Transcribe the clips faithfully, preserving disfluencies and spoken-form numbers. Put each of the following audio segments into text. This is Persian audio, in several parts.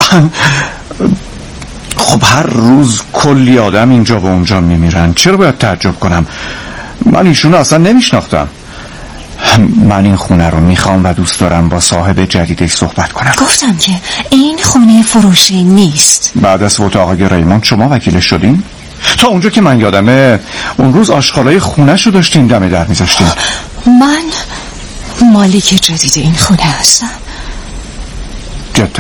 خب هر روز کلی آدم اینجا و اونجا میمیرن، چرا باید تعجب کنم؟ من ایشون اصلا نمیشناختم. من این خونه رو میخوام و دوست دارم با صاحب جدیدش صحبت کنم. گفتم که این خونه فروشی نیست. بعد از فوت آقای ریموند شما وکیلش شدین؟ تا اونجا که من یادمه اون روز آشغالای خونه‌ش رو داشتین دم در میذاشتین. من مالک جدید این خونه هستم. جدا؟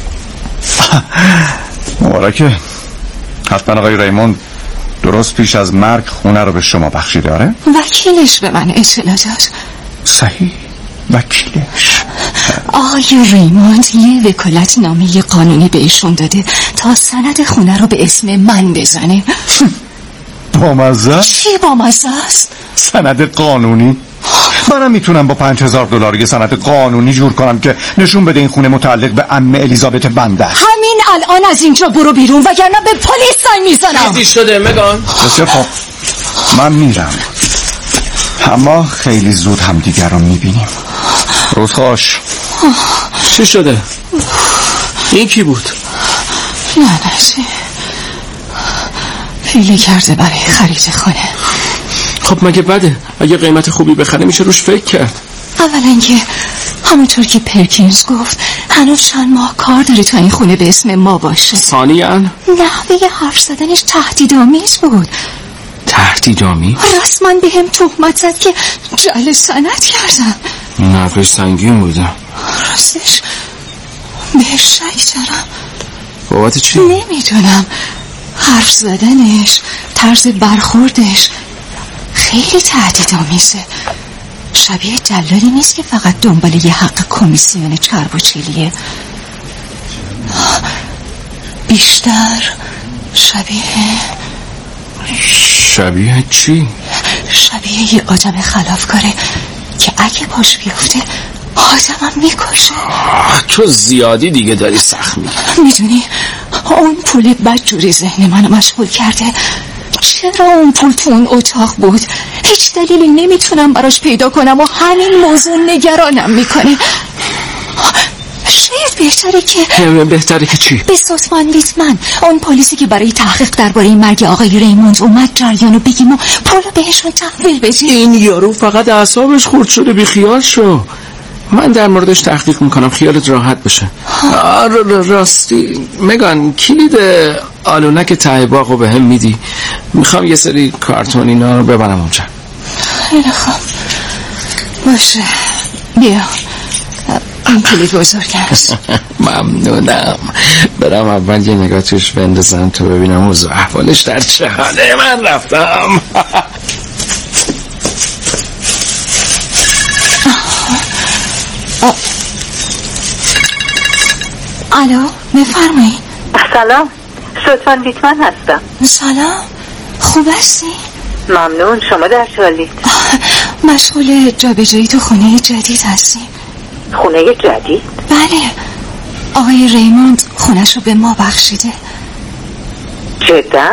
مبارکه. حتما آقای ریموند درست پیش از مرگ خونه رو به شما بخشیده. آره؟ وکیلش به من اطلاع داد. صحیح، وکیلش. آقای ریموند یه وکالت نامه قانونی به ایشون داده تا سند خونه رو به اسم من بزنه. بامزه؟ چی بامزه است؟ سند قانونی؟ منم میتونم با پنج هزار دلار یه سند قانونی جور کنم که نشون بده این خونه متعلق به عمه الیزابت بنده. همین الان از اینجا برو بیرون وگرنه به پلیس زنگ میزنم. چیزی شده مگان؟ بسیار خوب، من میرم، اما خیلی زود هم دیگر رو میبینیم. روز خوش. چی شده؟ این کی بود؟ لعنتی، پیله کرده برای خرید خونه. خب مگه بده؟ اگه قیمت خوبی بخره میشه روش فکر کرد. اولا که همونطور که پرکینز گفت هنوز چند ماه کار داره تا این خونه به اسم ما باشه. ثانیاً نحوه حرف زدنش تهدیدآمیز بود. تهدیدآمیز؟ رسما به هم تهمت زد که جعل سند کردم. نفش سنگین بوده. راستش بهش شک دارم. بابت چی؟ نمیدونم، حرف زدنش، طرز برخوردش خیلی تهدیدآمیزه. شبیه دلالی نیست که فقط دنبال یه حق کمیسیون چرب و چلیه. بیشتر شبیه شبیه چی؟ شبیه یه آدم خلافکاره که اگه پاش بیفته آدمم میکشه. تو زیادی دیگه داری سخت میگی. میدونی اون پول بدجوری ذهن منو مشغول کرده. چرا اون پول تو اون اتاق بود؟ هیچ دلیلی نمیتونم براش پیدا کنم و همین موضوع نگرانم میکنه. شاید بهتره که بهتره که چی؟ به سوسمان ویتمن، اون پلیسی که برای تحقیق درباره مرگ آقای ریموند اومد جریانو بگیم و پولو بهشون تحویل بدیم. این یارو فقط اعصابش خورد شده، بی خیال شو. من در موردش تحقیق میکنم، خیالت راحت بشه. راستی مگان، کلید آلونک ته باغو به هم میدی؟ میخوام یه سری کارتون اینا رو ببرم اونجا. خیلی خوب باشه، بیا این کلید بزرگ است. ممنونم. برم اول یه نگاه توش بندازم تا ببینم اوضاع احوالش در چه حاله. من رفتم. الو، بفرمایید. سلام، سوسمان ویتمن هستم. سلام، خوب هستی؟ ممنون، شما در چه حالید؟ مشغول جابجایی تو خونه جدید هستیم. خونه جدید؟ بله، آقای ریموند خونش رو به ما بخشیده. جدا؟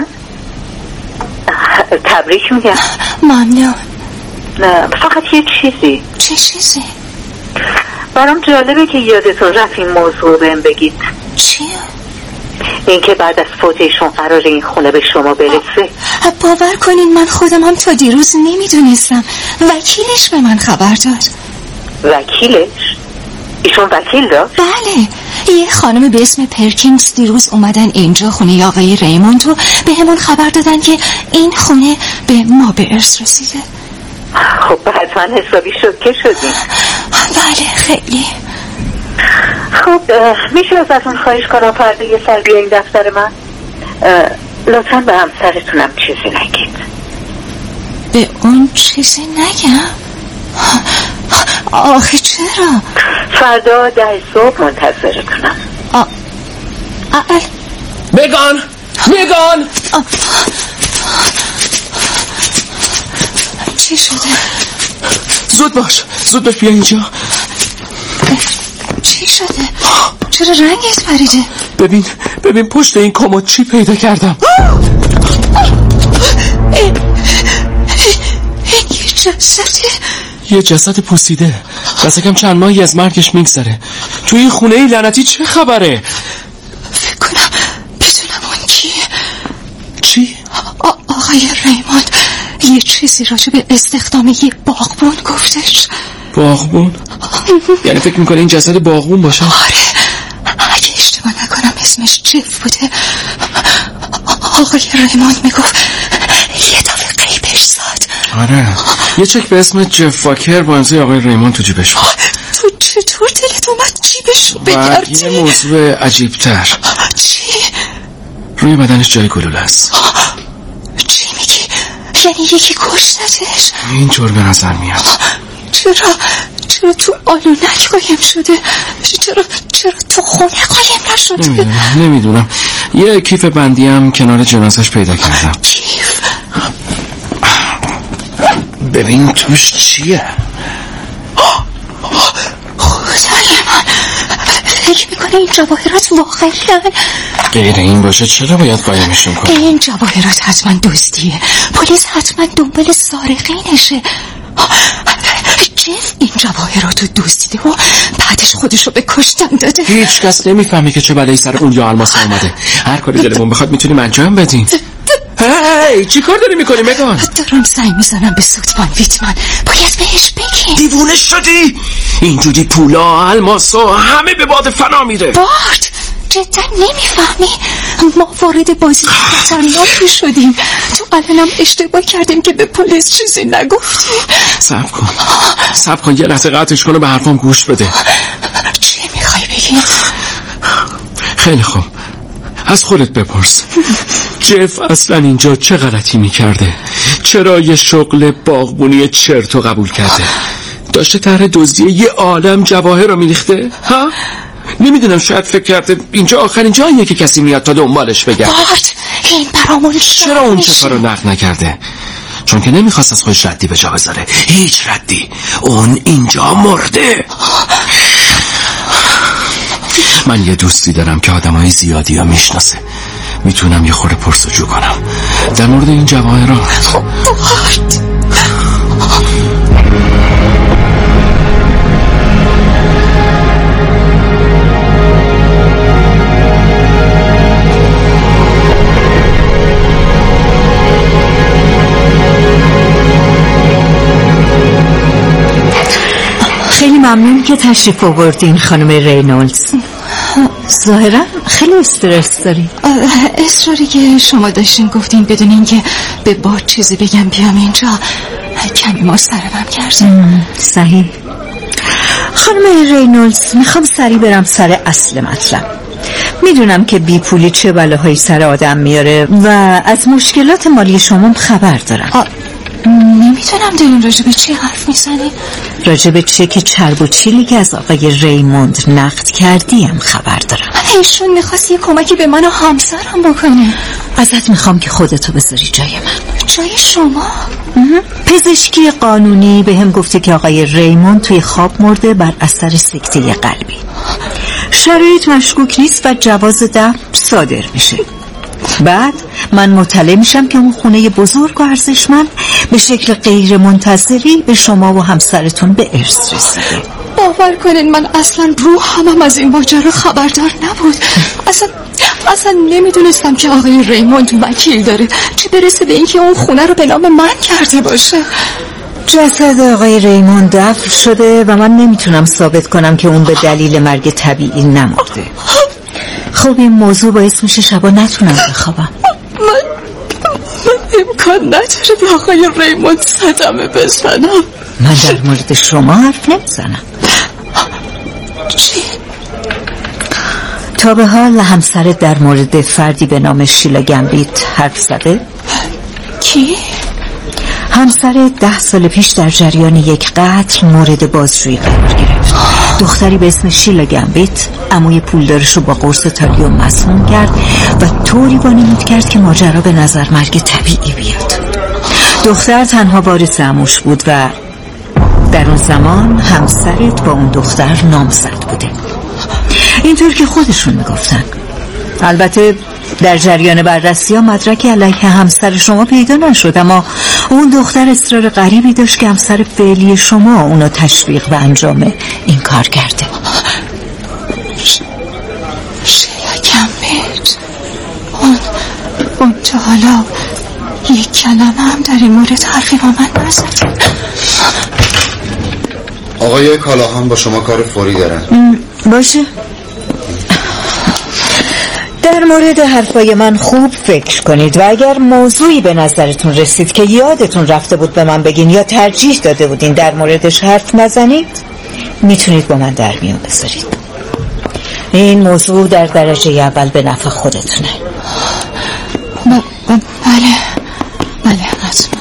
تبریک میگم. ممنون. فقط یه چیزی. چه چیزی؟ برام جالبه که یادتون رفت این موضوع بهم بگید. چیه؟ این که بعد از فوتشون قرار این خونه به شما برسه. باور کنین من خودم هم تا دیروز نمیدونستم. وکیلش به من خبر داد. وکیلش؟ ایشون وکیل داشت؟ بله، یه خانم به اسم پرکینز دیروز اومدن اینجا خونه آقای ریموند رو به همون خبر دادن که این خونه به ما به ارث رسیده. خب حتما حسابی شوکه شدیم. بله خیلی. خب میشه ازتون خواهش کنم فردا یه سر بیاین دفتر من؟ لطفا به همسرتونم چیزی نگید. به اون چیزی نگم؟ آخه چرا؟ فردا ده صبح منتظرتونم. مگان مگان چی شده؟ زود باش زود باش بیا اینجا. چی شده؟ چرا رنگت پریده؟ ببین ببین پشت این کمد چی پیدا کردم. این یه جسده. یه جسد پوسیده دست کم چند ماهی از مرگش میگذره. توی این خونه ای لعنتی چه خبره؟ آقای ریموند یه چیزی راجع به استخدام یه باغبون گفتش. باغبون؟ یعنی فکر میکنه این جسد باغبون باشه؟ آره، اگه اشتباه نکنم اسمش جف بوده. آقای ریموند میگفت یه دفعه قیبش زد. آره، یه چک به اسم جف واکر با امضای آقای ریموند تو جیبش بود. تو چطور دلت اومد جیبشو بگردی؟ و یه موضوع عجیبتر. چی؟ روی بدنش جای گلوله است. چی میگی؟ یعنی یکی کشتتش؟ اینطور به نظر میاد. چرا؟ چرا تو آلونک قایم شده؟ چرا چرا تو خونه قایم نشده؟ نمیدونم نمیدونم یه کیف بندی هم کنار جنازش پیدا کردم. کیف؟ ببین توش چیه؟ خدای من، فکر میکنه این جواهرات واقعی هن؟ غیر این باشه چرا باید قایمشون کنه؟ این جواهرات حتما دزدیه. پلیس حتما دنبال سارقینشه. جف این جواهرات رو دزدیده و بعدش خودشو به کشتن داده. هیچ کس نمیفهمه که چه بلایی سر اون یا الماس اومده. هر کاری دلمون بخواد میتونیم انجام بدیم. هی چی کار داری میکنی مگان؟ دارم سعی میزنم به سودمان ویتمن. باید بهش بگیم. دیوونه شدی؟ اینجوری پولا الماسا همه به باد فنا میره. بارد جدا نمیفهمی؟ ما وارد بازی خطرناکی شدیم. تو الانم اشتباه کردیم که به پلیس چیزی نگفتیم. صبر کن صبر کن یه لحظه قطعش کن و به حرفام گوش بده. چی میخوای بگی؟ خیلی خوب، از خودت بپرس جف اصلا اینجا چه غلطی میکرده؟ چرا یه شغل باغبونی چرتو قبول کرده؟ داشته طرح دزدی یه عالم جواهر رو میریخته؟ ها؟ نمیدونم، شاید فکر کرده اینجا آخرین جاییه که کسی میاد تا دنبالش بگرد. بارد این برامون چرا اون چفا رو نقد نکرده؟ چون که نمیخواست از خودش ردی به جا بذاره. هیچ ردی. اون اینجا مرده. من یه دوستی دارم که آدمای زیادی ها میشناسه. میتونم یه خورده پرسجو کنم در مورد این جواهرات. بارد خیلی ممنون که تشریف آوردین خانم رینولدز. ظاهرا خیلی استرس داری. اصراری که شما داشتین گفتین بدون اینکه به بارد چیزی بگم بیام اینجا کمی مضطربم کردیم. صحیح. خانم رینولدز میخوام سریع برم سر اصل مطلب. میدونم که بی پولی چه بلاهایی سر آدم میاره و از مشکلات مالی شما خبر دارم. نمیتونم دارین راجع به چی حرف میزنی؟ راجع به چک چرب و چیلی که از آقای ریموند نقد کردیم خبر دارم. ایشون میخواست یه کمکی به من و همسرم بکنه. ازت میخوام که خودتو بذاری جای من. جای شما؟ پزشکی قانونی به هم گفته که آقای ریموند توی خواب مرده بر اثر سکته قلبی. شرایط مشکوک نیست و جواز دفن صادر میشه. بعد من مطلع میشم که اون خونه بزرگ و ارزشمند به شکل غیر منتظری به شما و همسرتون به ارث رسیده. باور کنین من اصلا روحم هم از این ماجرا خبردار نبود. اصلا اصلا نمیدونستم که آقای ریموند وکیل داره، چه برسه به اینکه اون خونه رو به نام من کرده باشه. جسد آقای ریموند دفن شده و من نمیتونم ثابت کنم که اون به دلیل مرگ طبیعی نمرده. خب این موضوع باعث میشه شبا نتونم بخوابم. من من امکان نداره به آقای ریموند صدمه بزنم. من در مورد شما حرف نمیزنم. چی؟ تا به حال همسرت در مورد فردی به نام شیلا گمبیت حرف زده؟ کی؟ همسرت ده سال پیش در جریان یک قتل مورد بازجویی قرار گرفت. دختری به اسم شیلا گمبیت عموی پولدارش رو با قرص تالیوم مسموم کرد و طوری وانمود کرد که ماجرا به نظر مرگ طبیعی بیاد. دختر تنها وارث عموش بود و در اون زمان همسرت با اون دختر نامزد بوده، اینطور که خودشون میگفتن. البته در جریان بررسی ها مدرک علیه همسر شما پیدا نشد، اما اون دختر اصرار غریبی داشت که همسر فعلی شما اونو تشویق و انجام این کار کرده. شیلا گمبیت اون اون تا حالا یک کلمه هم در این مورد حرفی با من نزد. آقای کالاهان با شما کار فوری دارن. باشه. در مورد حرفای من خوب فکر کنید و اگر موضوعی به نظرتون رسید که یادتون رفته بود به من بگین یا ترجیح داده بودین در موردش حرف نزنید، میتونید با من در میون بذارید. این موضوع در درجه اول به نفع خودتونه. ب... ب... بله بله حتما.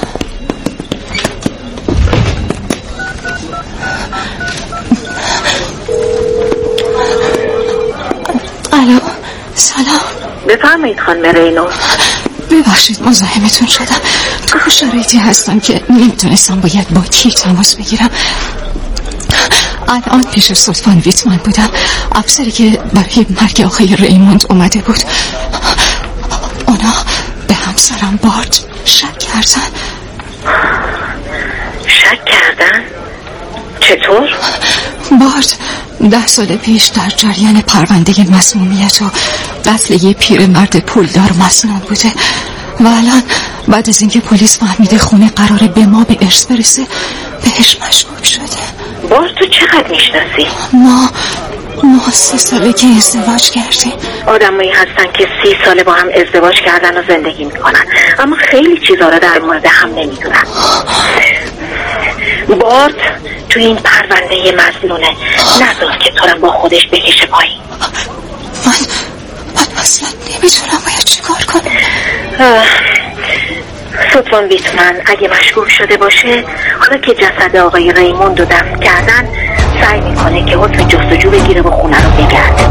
الو سلام. بفرمایید خانم رینو. ببخشید مزاحمتون شدم. تو شرایطی هستم که نمیتونستم باید با کی تماس بگیرم. الان پیش سلطان ویتمن بودم، افسری که برای مرگ آقای ریموند اومده بود. اونا به همسرم بارد شک کردن. شک کردن؟ چطور؟ بارد ده سال پیش در جریان پرونده مسمومیت و قتل یه پیرمرد پولدار مسموم بوده و الان بعد از اینکه پلیس فهمیده خونه قراره به ما به ارث برسه بهش مشکوک شده. بارد تو چقدر میشناسی؟ ما ما سی ساله که ازدواج کردیم. آدمایی هستن که سی ساله با هم ازدواج کردن و زندگی میکنن اما خیلی چیزا رو در مورد هم نمیدونن. بارد تو این پرونده مظنونه، نذار که تو رو با خودش بکشه پایین. من من اصلا نمیتونم باید چی کار کنم. سلطان ویتمن اگه مشکوک شده باشه، حالا که جسد آقای ریموند رو دفن کردن، سعی میکنه که حکم جستجو بگیره و خونه رو بگرده.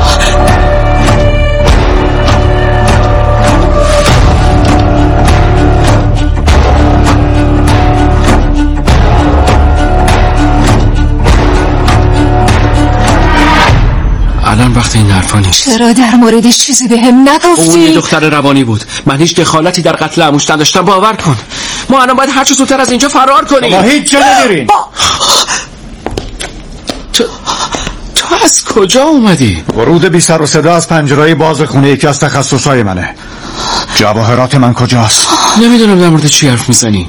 الان وقت این حرفا نیست. چرا در موردش چیزی به هم نگفتی؟ اون یه دختر روانی بود، من هیچ دخالتی در قتل عموش نداشتم. باور کن ما الان باید هر چه زودتر از اینجا فرار کنیم. ما هیچ جا نمیریم. تو تو از کجا اومدی؟ ورود بی سر و صدا از پنجرهای باز خونه یکی از تخصصهای منه. جواهرات من کجاست؟ نمیدونم در مورد چی حرف میزنی.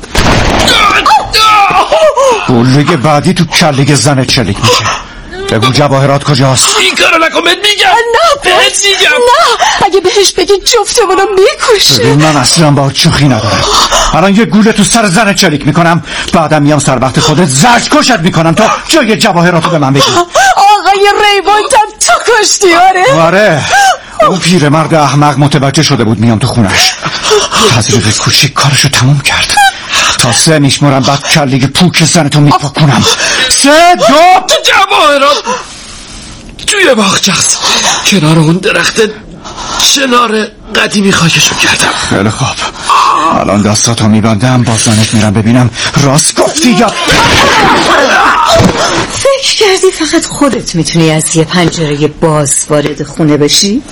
گلوگ بعدی تو کلگ زن چلیک میشه. بگو جواهرات کجاست؟ این کارو نکن، بهت میگم. نه بهت میگم. نه اگه بهش بگی جفتمونو میکشه. من اصلا با شوخی ندارم. الان یه گوله تو سر زن چلیک میکنم، بعدم میام سر وقت خودت زرج کشت میکنم تا جای جواهراتو به من بگی. آقای ریموندم تو کشتی؟ آره آره. اون پیرمرد احمق متوجه شده بود میام تو خونش. تزریق کوچیک کارشو تموم کرد. تا سه میشمارم بعد کلیگ پوک زنتو میپاک کنم. سه دو. تو جواهرات توی باغچه‌ست، کنار اون درخت چنار قدیمی خاکشو کردم. خیلی خوب، الان دستاتو میبندم، با زنت میرم ببینم راست گفتی یا. فکر کردی فقط خودت میتونی از یه پنجره باز وارد خونه بشی؟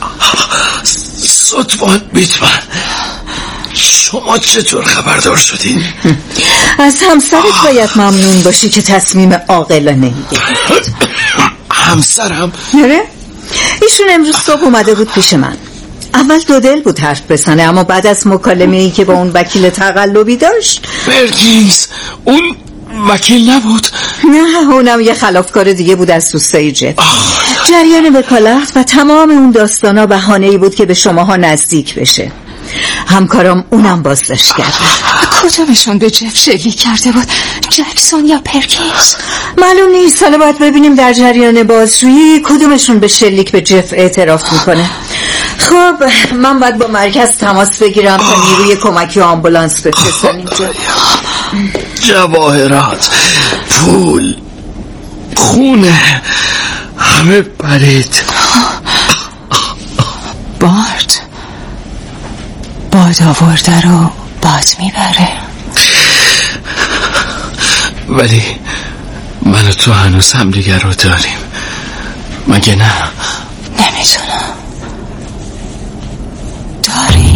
سلطان ویتمن، شما چطور خبردار شدین؟ از همسرت باید ممنون باشی که تصمیم عاقلانه میگیره. همسرم؟ نره؟ ایشون امروز صبح اومده بود پیش من. اول دو دل بود حرف بزنه، اما بعد از مکالمه‌ای که با اون وکیل تقلبی داشت. برگیز اون وکیل نبود؟ نه، اونم یه خلافکار دیگه بود از دوستای جف. جریان وکالت و تمام اون داستانا بهانه‌ای بود که به شماها نزدیک بشه. همکارم اونم بازداشت کرد. کدومشون به جف شلیک کرده بود؟ جکسون یا پرکینز؟ معلوم نیست، حالا باید ببینیم در جریان بازجویی کدومشون به شلیک به جف اعتراف میکنه. خب من باید با مرکز تماس بگیرم تا نیروی کمکی و آمبولانس بفرستن اینجا. جواهرات، پول، خونه، همه پرید. بارد باد آورده رو باد میبره. ولی من و تو هنوز هم دیگر رو داریم، مگه نه؟ نمیتونم. داری؟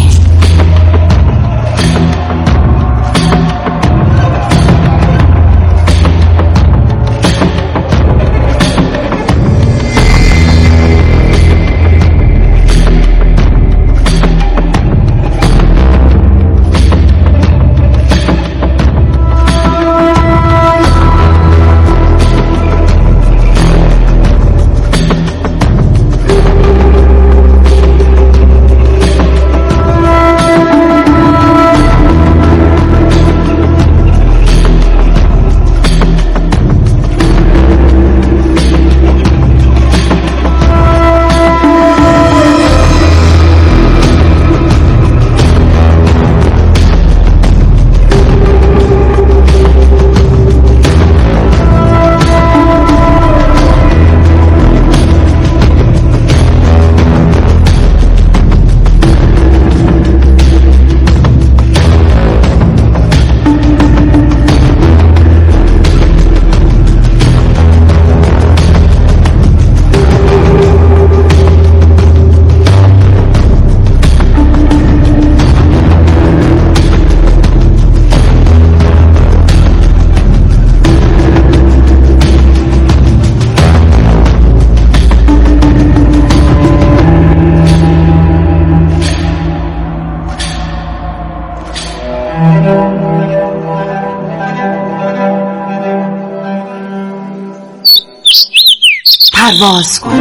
پرواز کن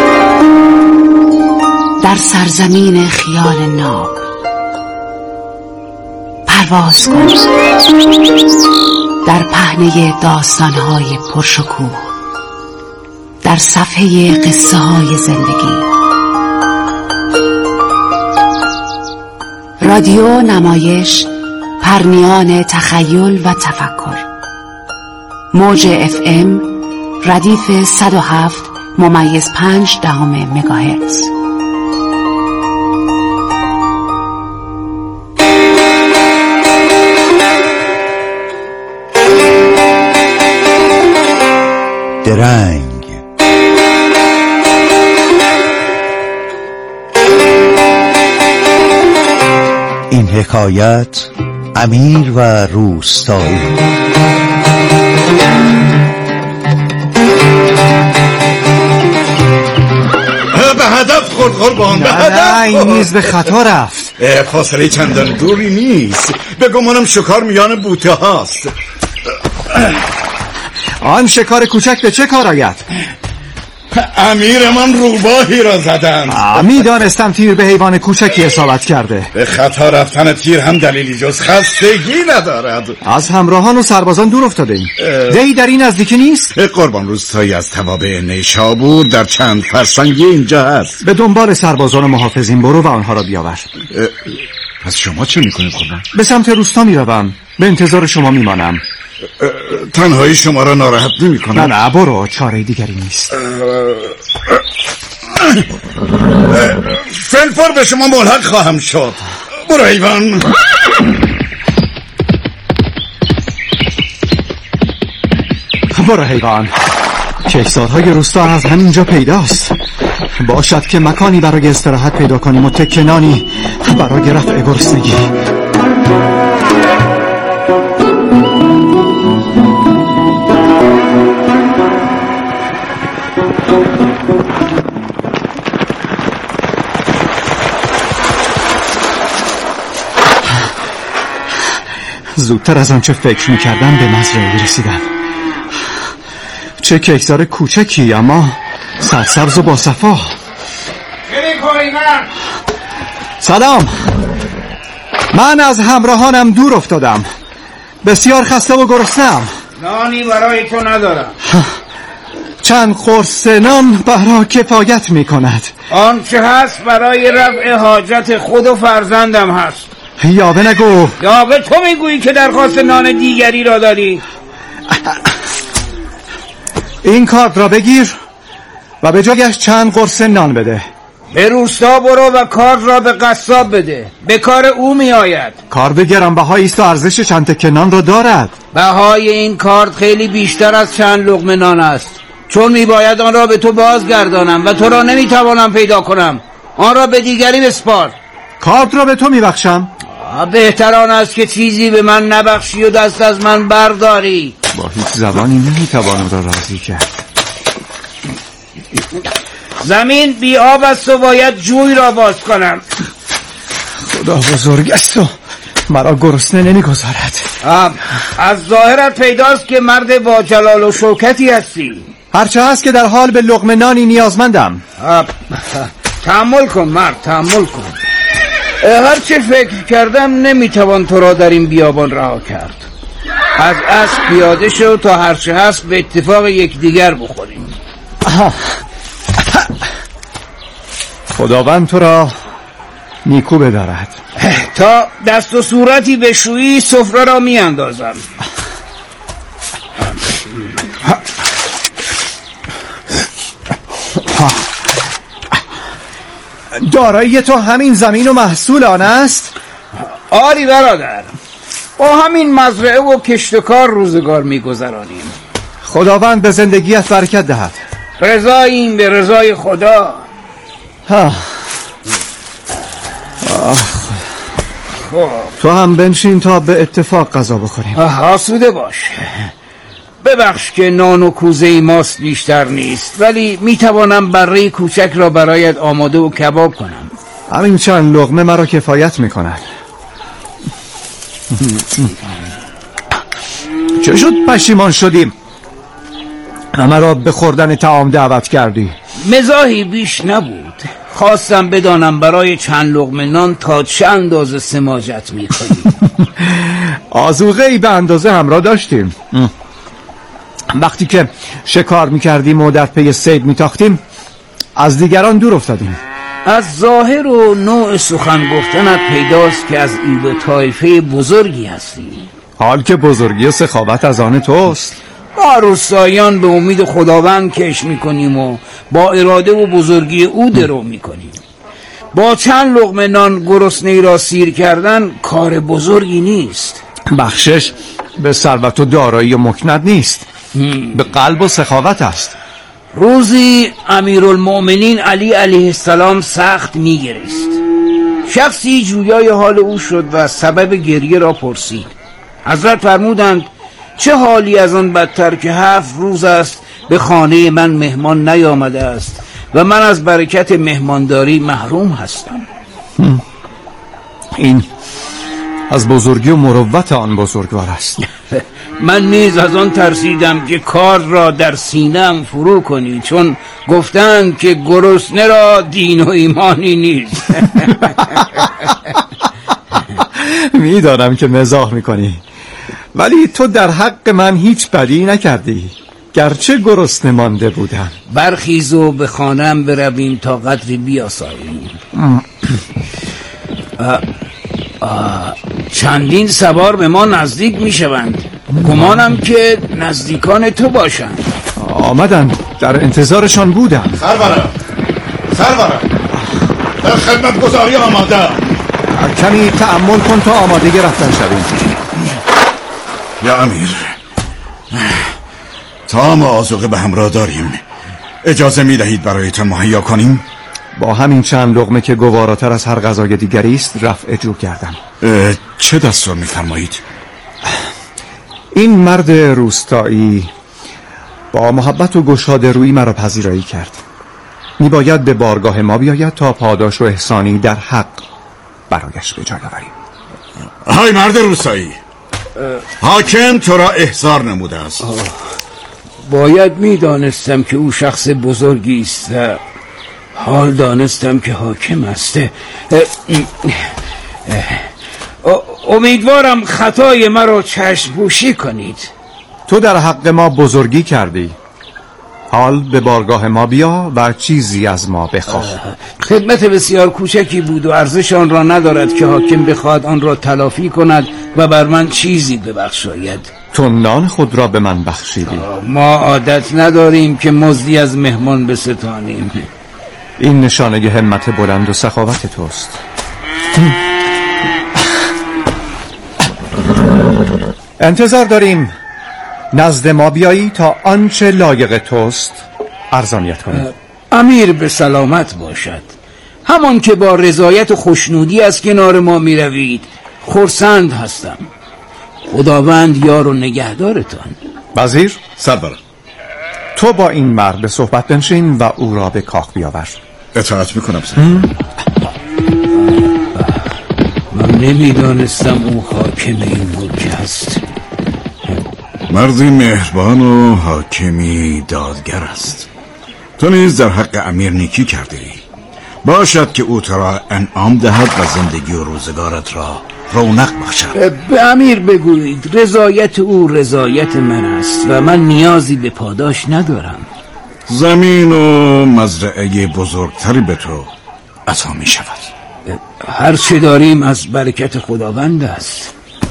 در سرزمین خیال ناب، پرواز کن در پهنه داستانهای پرشکوه، در صفحه قصه های زندگی. رادیو نمایش، پرنیان تخیل و تفکر. موج اف ام ردیف صد و هفت ممیز پنج دهم مگاهرتز. درنگ این حکایت امیر و روستایی. به هدف خورد قربان، به هدف. نه این میز به خطا رفت. فاصله چندان دوری نیست، به گمانم شکار میان بوته هاست. آن شکار کوچک به چه کار آید؟ امیر من روباهی را زدند. میدانستم تیر به حیوان کوچکی اصابت کرده. به خطا رفتن تیر هم دلیلی جز خستگی ندارد. از همراهان و سربازان دور افتاده ایم. دهی در این نزدیکی نیست؟ قربان روستایی از توابع نیشابور در چند فرسنگی اینجا هست. به دنبال سربازان و محافظین برو و آنها را بیاور. پس شما چه میکنید قربان؟ به سمت روستا میروم، به انتظار شما میمانم. تنهایی شما را ناراحت نمی کنم. نه نه برو، چاره دیگری نیست. فلفور به شما ملحق خواهم شد. برو ایوان. برو حیوان. کشتارهای روستا از همینجا پیداست. باشد که مکانی برای استراحت پیدا کنیم و تکنانی برای رفع گرسنگی. زودتر از آنچه فکر می‌کردم به مزرعه رسیدم. چه کشتار کوچکی اما سرسبز و با صفا. سلام، من از همراهانم دور افتادم، بسیار خسته و گرسنه‌ام. نانی برای تو ندارم. چند قرص نان برای کفایت می‌کند. آنچه هست برای رفع حاجت خود و فرزندم هست. یاوه نگو. یاوه تو میگویی که درخواست نان دیگری را داری. این کارت را بگیر و به جایش چند قرص نان بده. به روستا برو و کارت را به قصاب بده، به کار او می آید. کار به گرانبهایی است و ارزش چند تکه نان را دارد. بهای این کارت خیلی بیشتر از چند لقمه نان است، چون می باید آن را به تو بازگردانم و تو را نمی توانم پیدا کنم. آن را به دیگری بسپار. کارت را به تو می بخشم. بهتر آن است که چیزی به من نبخشی و دست از من برداری. با هیچ زبانی نمیتوانم را راضی کرد. زمین بی آب است و باید جوی را باز کنم. خدا بزرگ است و مرا گرسنه نمیگذارد. از ظاهرت پیداست که مرد با جلال و شوکتی هستی. هرچه هست که در حال به لقمه نانی نیازمندم. تحمل کن مرد، تحمل کن. هرچه فکر کردم نمیتوان تو را در این بیابان رها کرد. از اسب پیاده شو تا هرچه هست به اتفاق یکدیگر بخوریم. خداوند تو را نیکو بدارد. تا دست و صورتی بشویی سفره را می اندازم. دارایی تو همین زمین و محصول آن است؟ آری برادر، با همین مزرعه و کشتکار روزگار می گذرانیم. خداوند به زندگیت برکت دهد. رضاییم به رضای خدا. ها. تو هم بنشین تا به اتفاق غذا بخوریم. آسوده باش. ببخش که نان و کوزه ماست بیشتر نیست، ولی میتوانم بره کوچک را برایت آماده و کباب کنم. همین چند لقمه مرا کفایت میکند. چه شد پشیمان شدیم؟ و مرا به خوردن طعام دعوت کردی. مزاحی بیش نبود. خواستم بدانم برای چند لقمه نان تا چه اندازه سماجت میکنی. آذوقه ای به اندازه همراه داشتیم. وقتی که شکار میکردیم و در پی صید میتاختیم از دیگران دور افتادیم. از ظاهر و نوع سخن گفتنت پیداست که از این طایفه بزرگی هستی. حال که بزرگی و سخاوت از آن توست. ما روستاییان به امید خداوند کش میکنیم و با اراده و بزرگی او درو میکنیم. با چند لقمه نان گرسنه‌ای را سیر کردن کار بزرگی نیست. بخشش به ثروت و دارایی و مکنت نیست، به قلب و سخاوت است. روزی امیرالمؤمنین علی علیه السلام سخت میگریست. شخصی جویای حال او شد و سبب گریه را پرسید. حضرت فرمودند چه حالی از آن بدتر که هفت روز است به خانه من مهمان نیامده است و من از برکت مهمانداری محروم هستم. این از بزرگی و مروت آن بزرگوار است. من نیز از آن ترسیدم که کار را در سینه‌ام فرو کنی، چون گفتند که گرسنه را دین و ایمانی نیست. میدانم که مزاح میکنی، ولی تو در حق من هیچ بدی نکردی، گرچه گرسنه مانده بودم. برخیز و به خانه‌ام برویم تا قدری بیاساییم. چندین سوار به ما نزدیک میشوند. گمانم که نزدیکان تو باشند. آمدن، در انتظارشان بودم. سرورم سرورم در خدمت گذاری آماده. کمی تأمل کن تا آماده رفتن شویم. یا امیر، طعام و آذوقه به همراه داریم، اجازه می دهید برایتان مهیا کنیم؟ با همین چند لقمه که گواراتر از هر غذای دیگری است رفع جو کردم. چه دستور می‌فرمایید؟ این مرد روستایی با محبت و گشاده رویی مرا پذیرایی کرد. میباید به بارگاه ما بیاید تا پاداش و احسانی در حق برایش به جای آوریم. های مرد روستایی، حاکم تو را احضار نموده است. باید میدانستم که او شخص بزرگی است. حال دانستم که حاکم است. امیدوارم خطای مرا چشم پوشی کنید. تو در حق ما بزرگی کردی، حال به بارگاه ما بیا و چیزی از ما بخواه. خدمت بسیار کوچکی بود و ارزش آن را ندارد که حاکم بخواد آن را تلافی کند و بر من چیزی ببخشاید. تو نان خود را به من بخشیدی. ما عادت نداریم که مزدی از مهمان بستانیم. این نشانه همت بلند و سخاوت توست. انتظار داریم نزد ما بیایی تا آنچه لایق توست ارزانیت کنیم. امیر به سلامت باشد. همان که با رضایت و خوشنودی از کنار ما می روید خرسند هستم. خداوند یار و نگهدارتان. وزیر، سرورم، تو با این مرد به صحبت بنشین و او را به کاخ بیاور. اطاعت میکنم. من نمیدانستم او حاکم این ملک است. مردی مهربان و حاکمی دادگر است. تو نیز در حق امیر نیکی کرده ای. باشد که او تو را انعام دهد و زندگی و روزگارت را رونق بخشد. به امیر بگویید رضایت او رضایت من است و من نیازی به پاداش ندارم. زمین و مزرعه بزرگتری به تو عطا می شود. هر چه داریم از برکت خداوند است.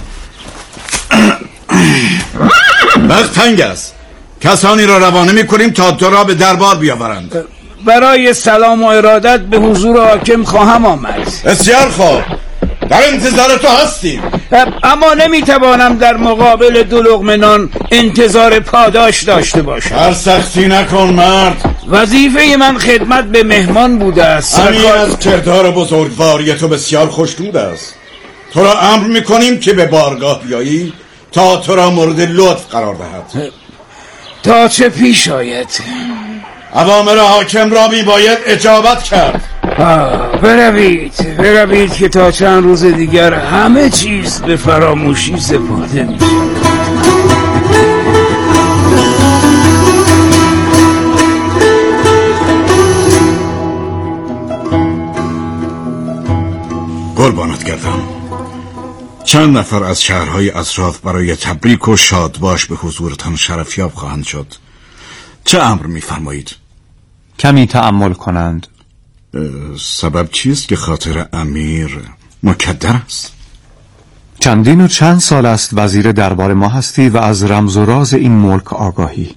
وقت تنگ است. کسانی را روانه می کنیم تا تو را به دربار بیاورند. برای سلام و ارادت به حضور حاکم خواهم آمد. بسیار خوب، در انتظار تو هستیم. اما نمیتوانم در مقابل دو لقمه نان انتظار پاداش داشته باشم. هر سختی نکن مرد. وظیفه من خدمت به مهمان بوده است. امیر از کردار بزرگواری تو بسیار خوشنود است. تو را امر میکنیم که به بارگاه بیایی تا تو را مورد لطف قرار دهد. تا چه پیش آید؟ اوامر حاکم را میباید اجابت کرد. بروید بروید که تا چند روز دیگر همه چیز به فراموشی سپرده میشه. قربانت گردم. چند نفر از شهرهای اطراف برای تبریک و شادباش به حضورتان شرفیاب خواهند شد. چه امر می‌فرمایید؟ کمی تأمل کنند. سبب چیست که خاطر امیر مکدر است؟ چندین و چند سال است وزیر دربار ما هستی و از رمز و راز این ملک آگاهی.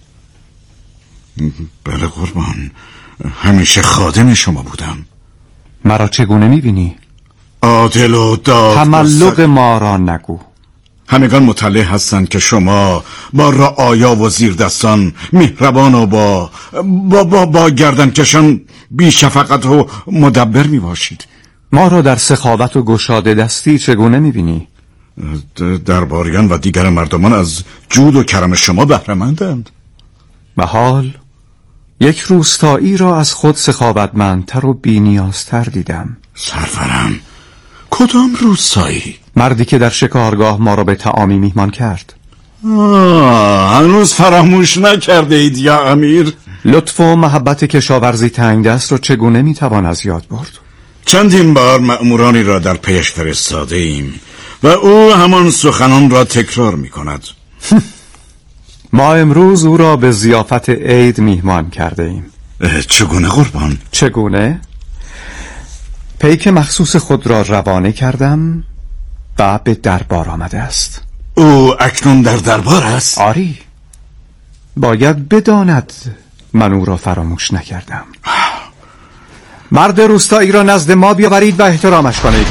بله قربان، همیشه خادم شما بودم. مرا چگونه می‌بینی؟ عادل و داد تملق ما را نگو. همگان مطلع هستند که شما با رعایا و زیردستان مهربان و با با با, با گردنکشان بی شفقت و مدبر می باشید. ما را در سخاوت و گشاده دستی چگونه می بینی؟ درباریان و دیگر مردمان از جود و کرم شما بهره‌مندند. و حال یک روستایی را از خود سخاوتمندتر و بی‌نیازتر دیدم. سرورم، کدام روستایی؟ مردی که در شکارگاه ما را به طعامی میهمان کرد. آه، هنوز فراموش نکرده اید یا امیر؟ لطف و محبت کشاورزی تنگ دست را چگونه میتوان از یاد برد؟ چندین بار مأمورانی را در پیش فرستاده ایم و او همان سخنان را تکرار می کند. ما امروز او را به ضیافت عید میهمان کرده ایم. چگونه قربان؟ چگونه؟ پیک مخصوص خود را روانه کردم و به دربار آمده است. او اکنون در دربار است؟ آری، باید بداند من او را فراموش نکردم. مرد روستایی را نزد ما بیاورید و احترامش کنید.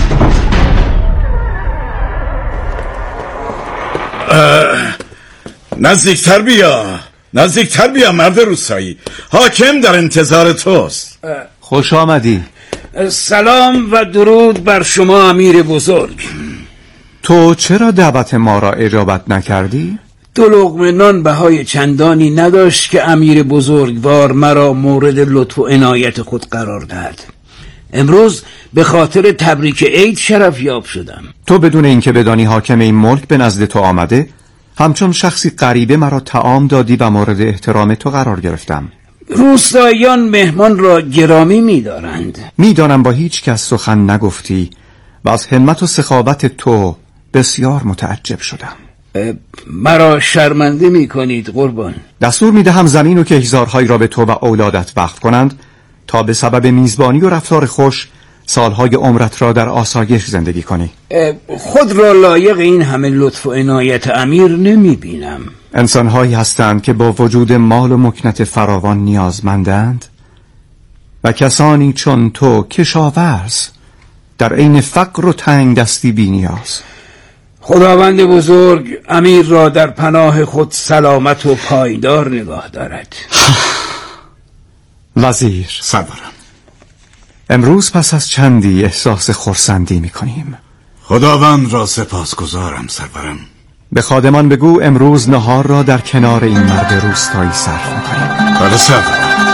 نزدیکتر بیا، نزدیکتر بیا مرد روستایی. حاکم در انتظار توست. خوش آمدی. سلام و درود بر شما امیر بزرگ. تو چرا دعوت ما را اجابت نکردی؟ دو لقمه نان بهای چندانی نداشت که امیر بزرگوار مرا مورد لطف و عنایت خود قرار دهد. امروز به خاطر تبریک عید شرفیاب شدم. تو بدون اینکه بدانی حاکم این ملک به نزد تو آمده، همچون شخصی غریبه مرا طعام دادی و مورد احترام تو قرار گرفتم. روستاییان مهمان را گرامی می‌دارند. میدانم با هیچ کس سخن نگفتی و از همت و سخاوت تو بسیار متعجب شدم. مرا شرمنده می‌کنید قربان. دستور می‌دهم زمین و کهزارهایی را به تو و اولادت وقف کنند تا به سبب میزبانی و رفتار خوش سالهای عمرت را در آسایش زندگی کنی. خود را لایق این همه لطف و عنایت امیر نمی‌بینم. انسان‌هایی هستند که با وجود مال و مکنت فراوان نیازمندند و کسانی چون تو کشاورز در عین فقر و تنگ دستی بی نیاز. خداوند بزرگ امیر را در پناه خود سلامت و پایدار نگاه دارد. وزیر سرورم، امروز پس از چندی احساس خرسندی می‌کنیم. خداوند را سپاسگزارم سرورم. به خادمان بگو امروز نهار را در کنار این مرد روستایی صرف می‌کنیم. بله سرورم.